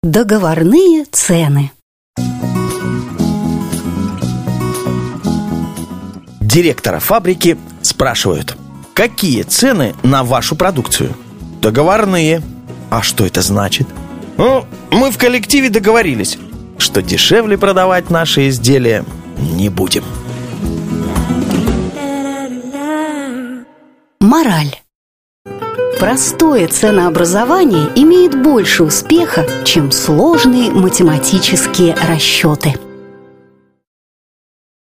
Договорные цены. Директора фабрики спрашивают: какие цены на вашу продукцию? Договорные. А что это значит? Ну, мы в коллективе договорились, что дешевле продавать наши изделия не будем. Мораль. Простое ценообразование имеет больше успеха, чем сложные математические расчеты.